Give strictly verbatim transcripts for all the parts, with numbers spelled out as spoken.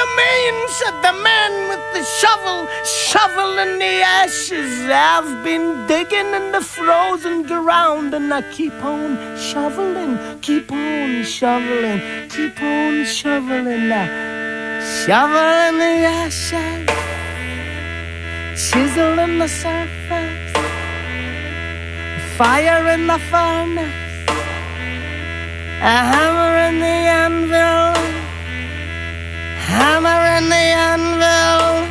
you mean? Said the man with the shovel, shoveling the ashes. I've been digging in the frozen ground, and I keep on shoveling, keep on shoveling, keep on shoveling now. Shoveling the ashes, chiseling the surface, fire in the furnace, a hammer in the anvil, hammer in the anvil.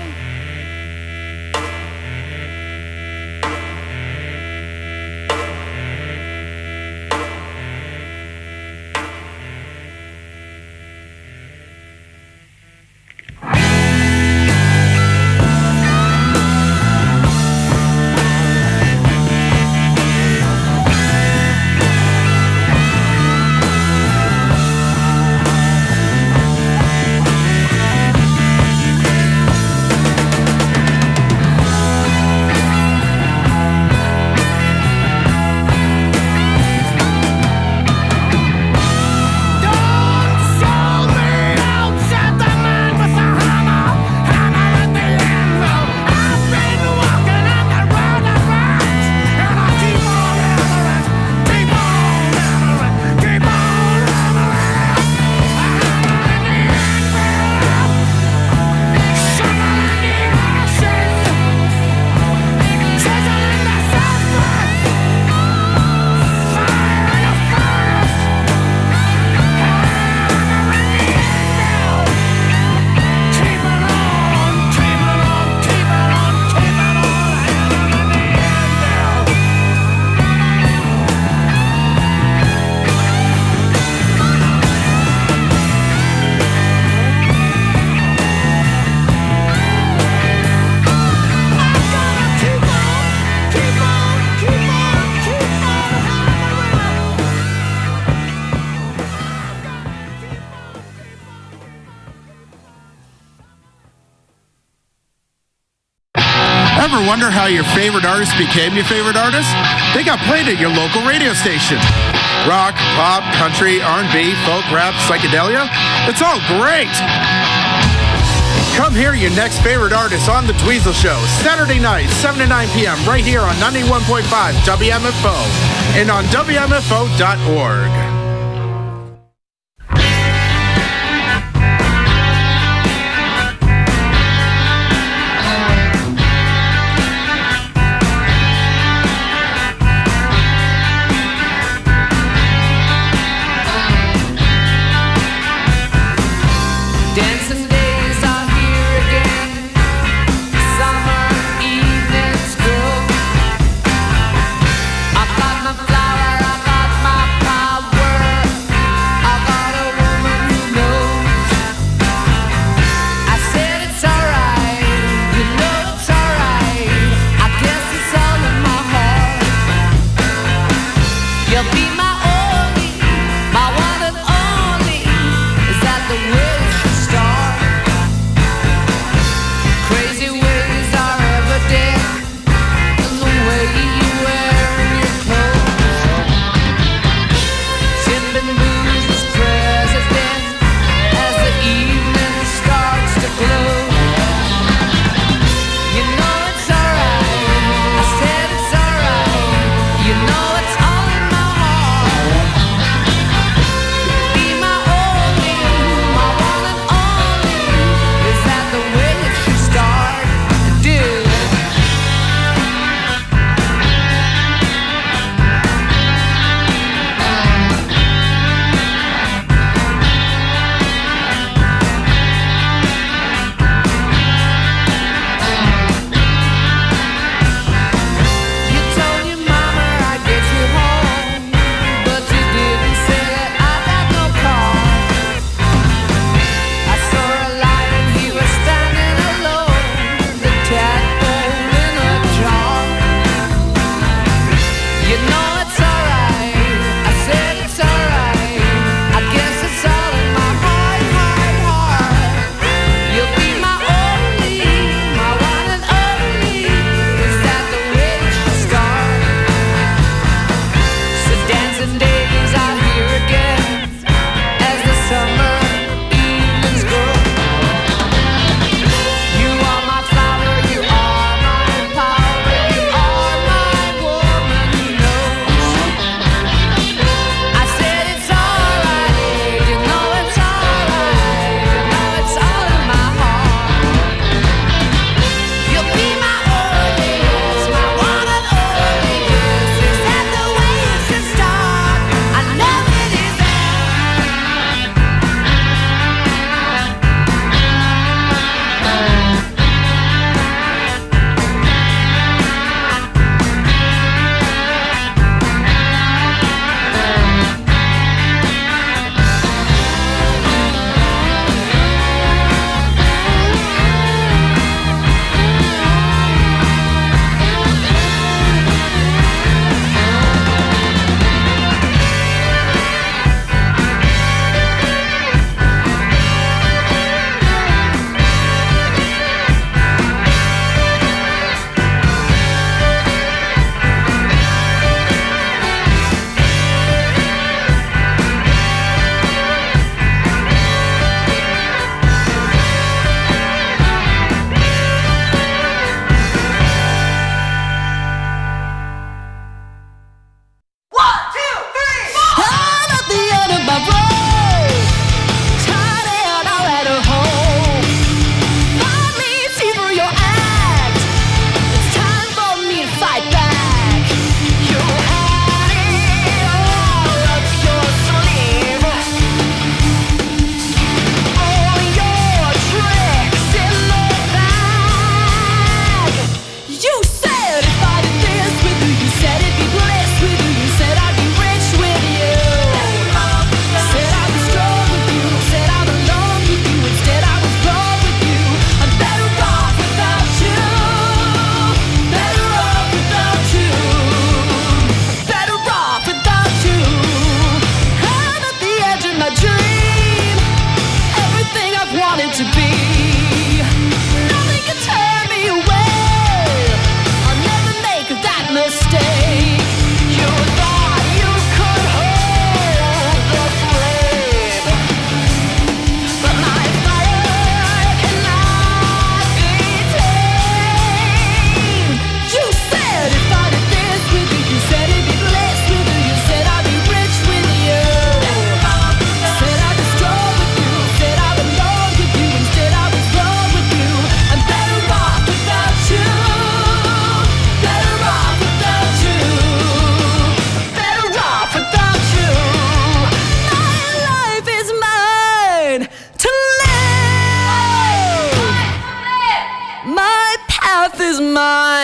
Ever wonder how your favorite artist became your favorite artist? They got played at your local radio station. Rock, pop, country, R and B, folk, rap, psychedelia. It's all great. Come hear your next favorite artist on The Dweezil Show, Saturday night, seven to nine p.m. right here on ninety-one point five W M F O and on W M F O dot org. Flower, I got my power.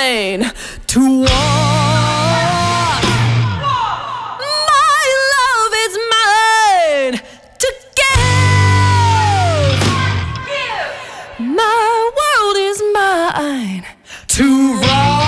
mine to walk. My love is mine to give. My world is mine to rock.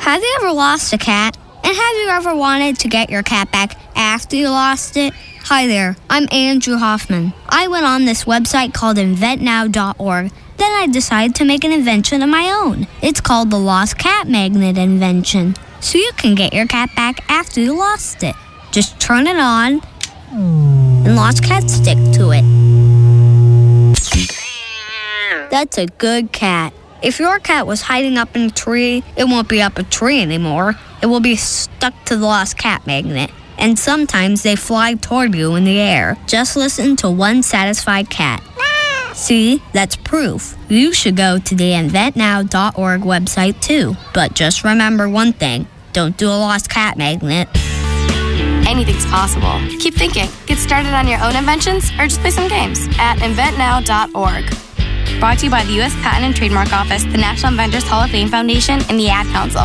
Have you ever lost a cat? And have you ever wanted to get your cat back after you lost it? Hi there, I'm Andrew Hoffman. I went on this website called invent now dot org. Then I decided to make an invention of my own. It's called the Lost Cat Magnet invention. So you can get your cat back after you lost it. Just turn it on, and lost cats stick to it. That's a good cat. If your cat was hiding up in a tree, it won't be up a tree anymore. It will be stuck to the lost cat magnet. And sometimes they fly toward you in the air. Just listen to one satisfied cat. See, that's proof. You should go to the invent now dot org website too. But just remember one thing. Don't do a lost cat magnet. Anything's possible. Keep thinking. Get started on your own inventions or just play some games at invent now dot org. Brought to you by the U S Patent and Trademark Office, the National Inventors Hall of Fame Foundation, and the Ad Council.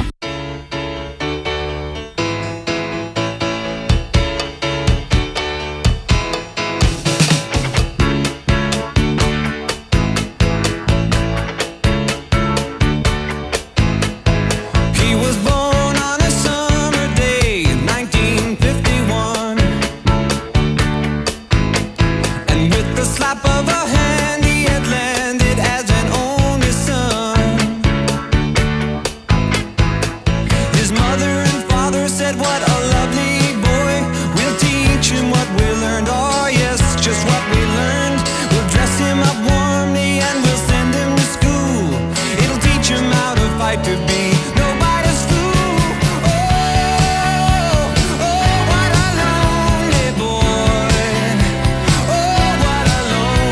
What a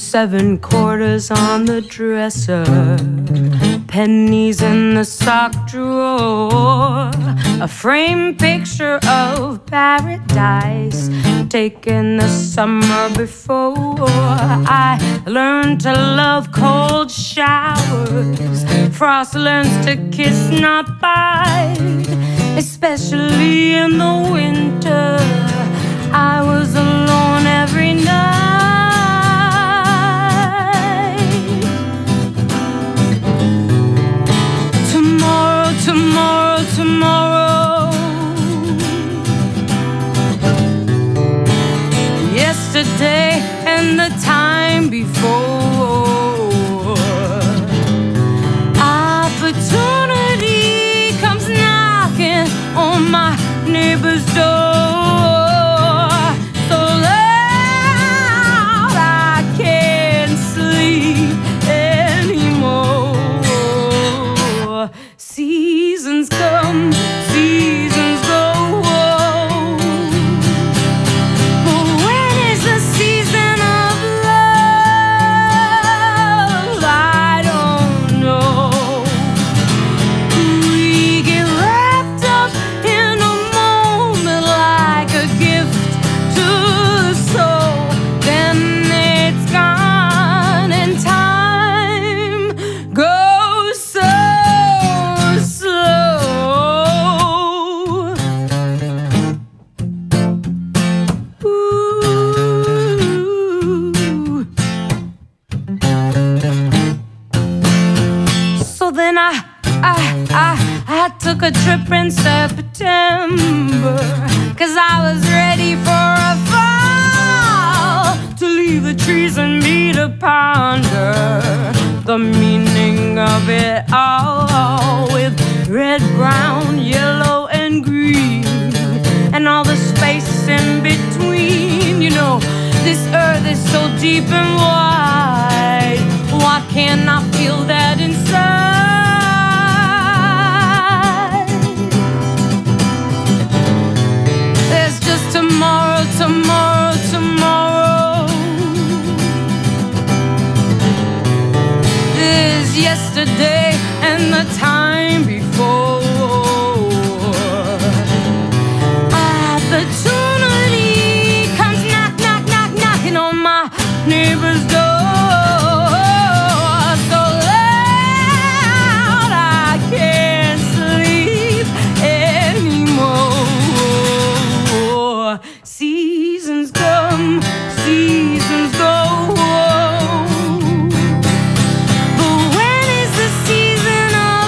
seven quarters on the dresser, pennies in the sock drawer, a framed picture of paradise taken the summer before. I learned to love cold showers. Frost learns to kiss, not bite, especially in the winter. I was alone every night. Tomorrow, tomorrow, tomorrow. Yesterday and the time before. Opportunity comes knocking on my neighbor's door. Seasons come, seasons go. But when is the season of love? I don't know. We get wrapped up in a moment like a gift to the soul. Then it's gone and time goes so. Then I, I, I, I took a trip in September, 'cause I was ready for a fall, to leave the trees and me to ponder the meaning of it all, with red, brown, yellow, and green, and all the space in between. You know, this earth is so deep and wide. Why can't I feel that inside? There's just tomorrow, tomorrow, tomorrow. There's yesterday and the time before. Opportunity comes knock, knock, knock, knocking on my neighbor's door. Seasons come, seasons go. But when is the season of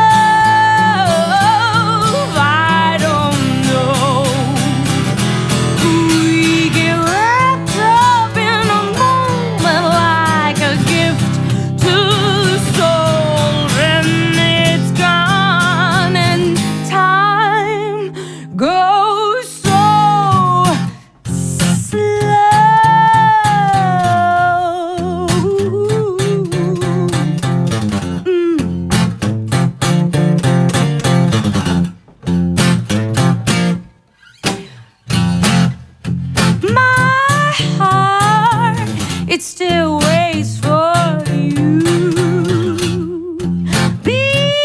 love? I don't know. We get wrapped up in a moment like a gift to the soul. Then it's gone and time goes so. It still waits for you. Be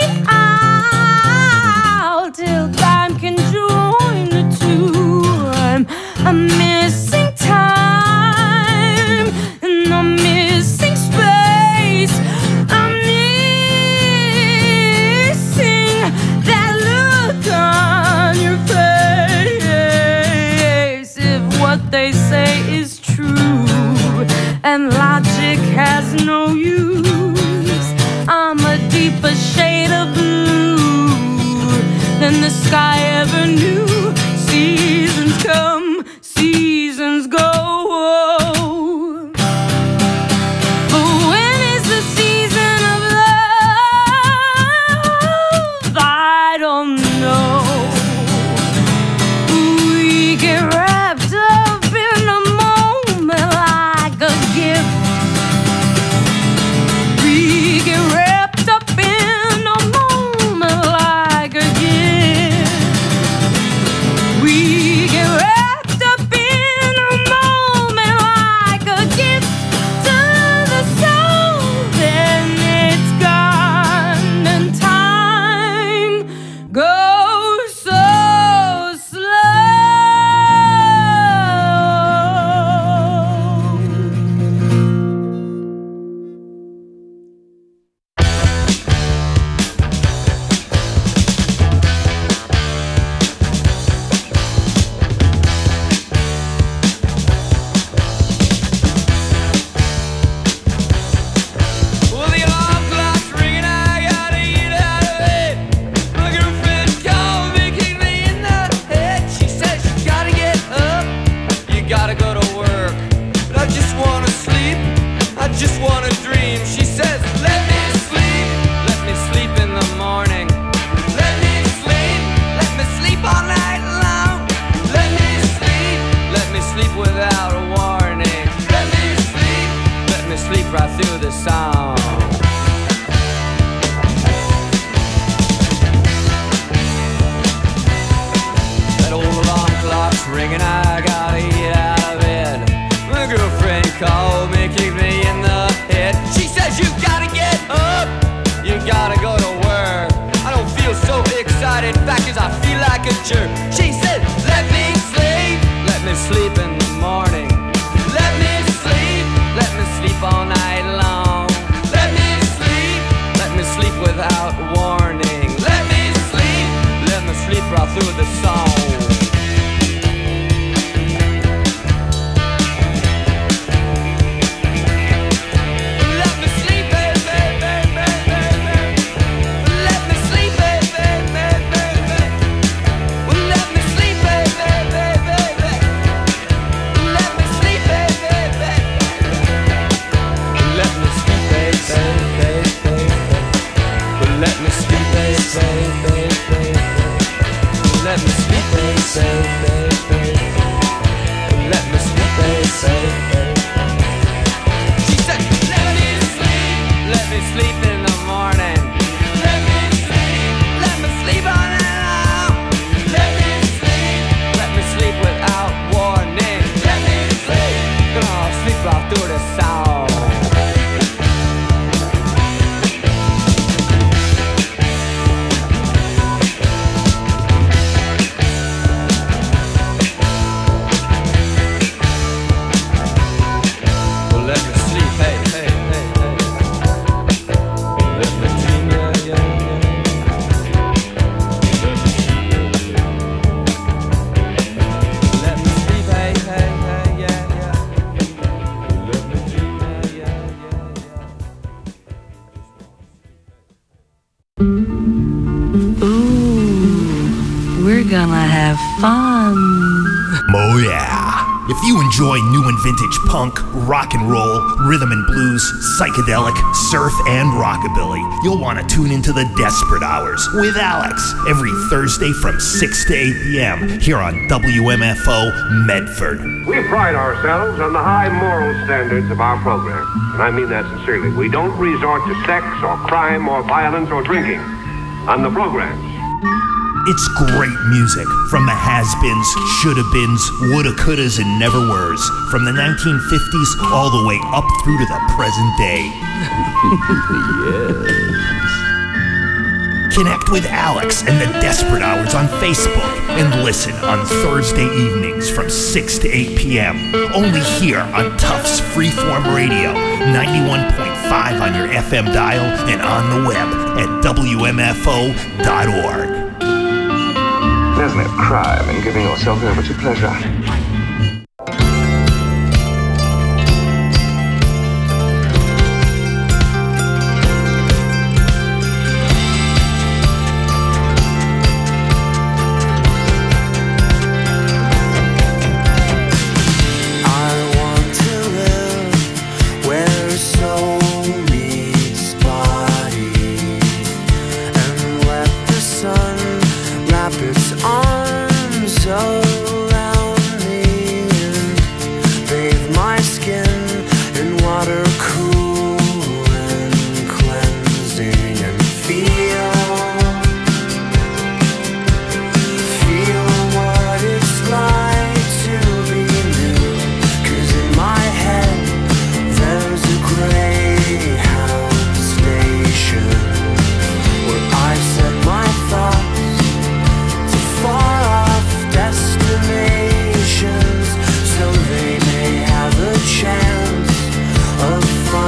out till time can join the two. I'm, I'm missing time and I'm missing space. I'm missing that look on your face. If what they say is true and logic has no use, I'm a deeper shade of blue than the sky ever knew. Seasons come, seasons go. But when is the season of love? I don't know. We get wrapped up in a moment like a gift picture. She said, let me sleep, let me sleep in the morning. Let me sleep, let me sleep all night long. Let me sleep, let me sleep without warning. Let me sleep, let me sleep right through the song. Oh yeah. If you enjoy new and vintage punk, rock and roll, rhythm and blues, psychedelic, surf, and rockabilly, you'll want to tune into the Desperate Hours with Alex every Thursday from six to eight p.m. here on W M F O Medford. We pride ourselves on the high moral standards of our program, and I mean that sincerely. We don't resort to sex or crime or violence or drinking on the programs. It's great music from the has-beens, shoulda-beens, woulda-couldas, and never-weres, from the nineteen fifties all the way up through to the present day. Yes. Connect with Alex and the Desperate Hours on Facebook and listen on Thursday evenings from six to eight p.m. only here on Tufts Freeform Radio, ninety-one point five on your F M dial and on the web at W M F O dot org. There's no crime in giving yourself over to pleasure. Of fun.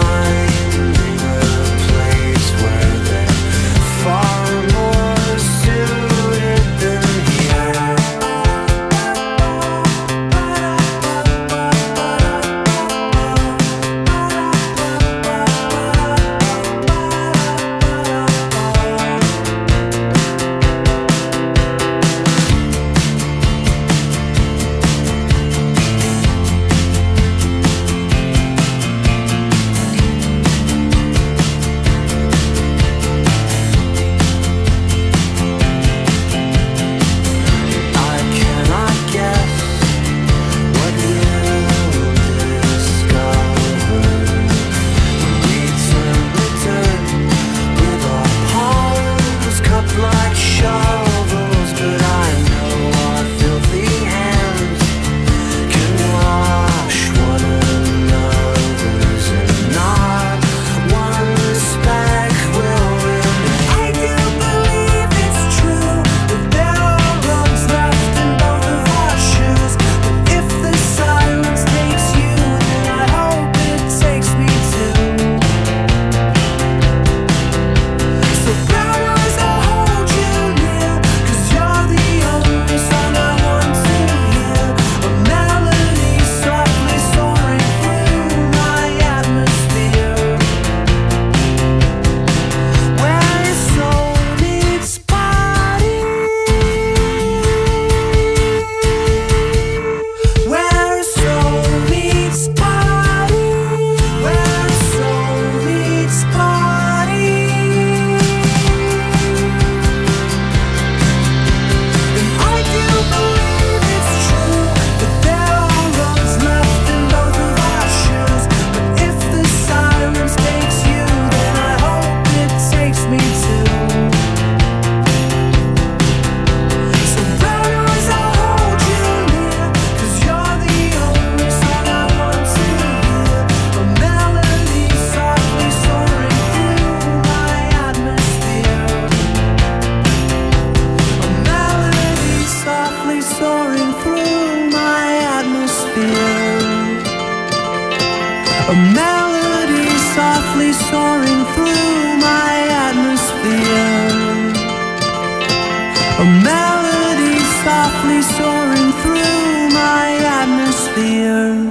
A melody softly soaring through my atmosphere. A melody softly soaring through my atmosphere.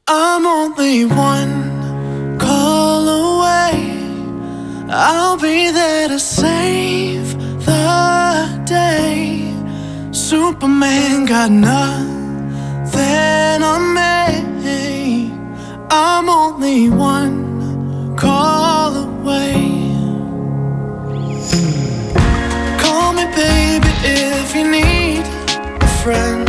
I'm only one call away. I'll be there to save the day. Superman got nothing on me. I'm only one call away. Call me baby if you need a friend.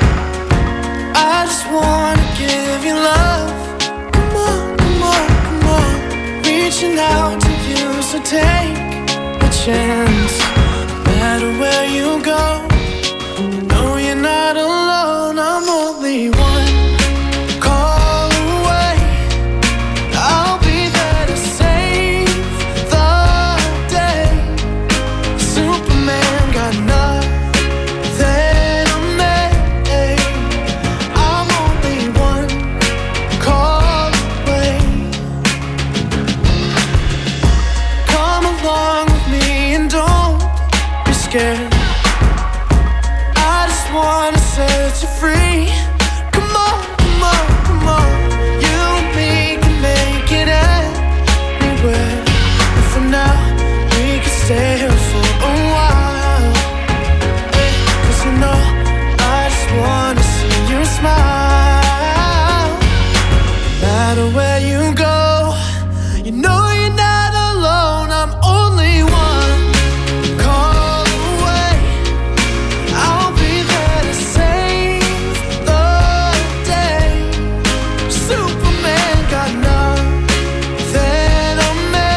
I just wanna give you love. Come on, come on, come on. Reaching out to you, so take a chance. No matter where you go, you know you're not alone. I'm only one call away. I'll be there to save the day. Superman got nothing on me. I'm only one call away. Come along with me and don't be scared. I just wanna set you free. Come on, come on, come on. You and me can make it anywhere. And for now, we can stay here for a while. Hey, 'cause you know, I just wanna see you smile. No matter where you go, you know you're not alone. I'm only one call away. I'll be there to save the day. Superman got nothing on me.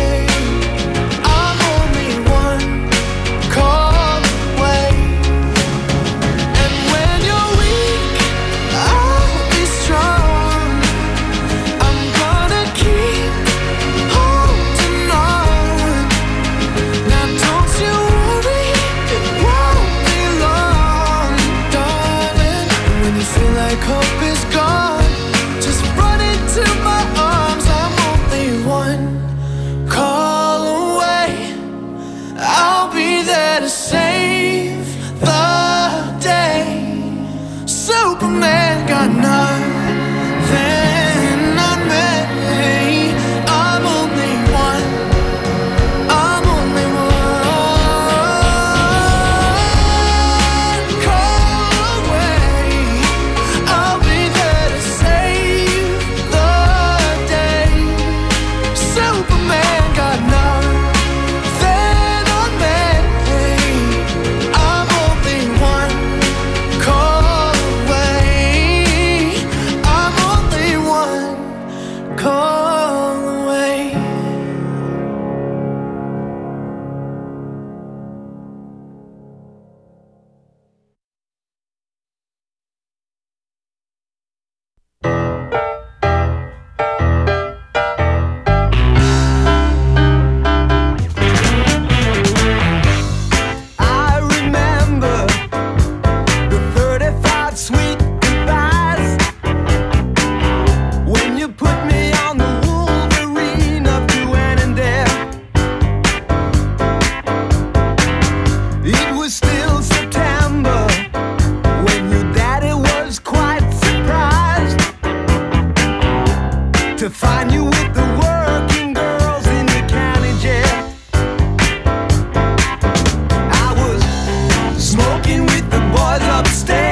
I'm only one call away. And when you're weak, I'll be strong. I'm gonna keep holding on. Now don't you worry, it won't be long, darling. And when you feel like hope is gone, just run into my arms. I'm only one call away. I'll be there to save the day. Superman got nothing on me. I'm only one. I'm only one call away. I'll be there to save the day. Superman got nothing on me. I'm only one call away. I'm only one call away. I remember the thirty-five sweet goodbyes when you put me on the Wolverine up to Annandale. It was still September when your daddy was quite surprised to find you with the working girls in the county jail. I was smoking with the boys upstairs.